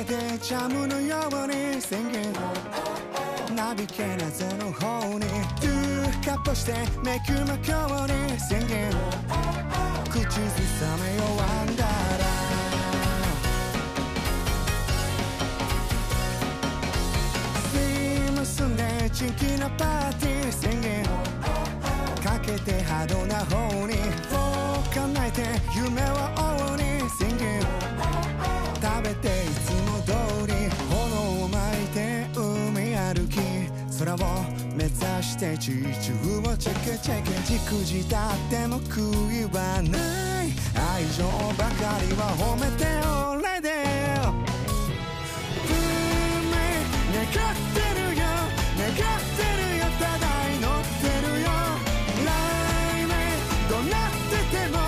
えてジャムのように宣言なびけ謎の方にトゥーカットしてめくむように宣言口ずさめよワンダーラ結んでチンキなパーティー宣言かけてハードな方に叶えて夢は王に宣言食べていつも通り炎を巻いて海歩き空を目指して地中をチェケチェケじくじたっても悔いはない愛情ばかりは褒めておれで願ってるよ願ってるよただ祈ってるよ来年どうなってても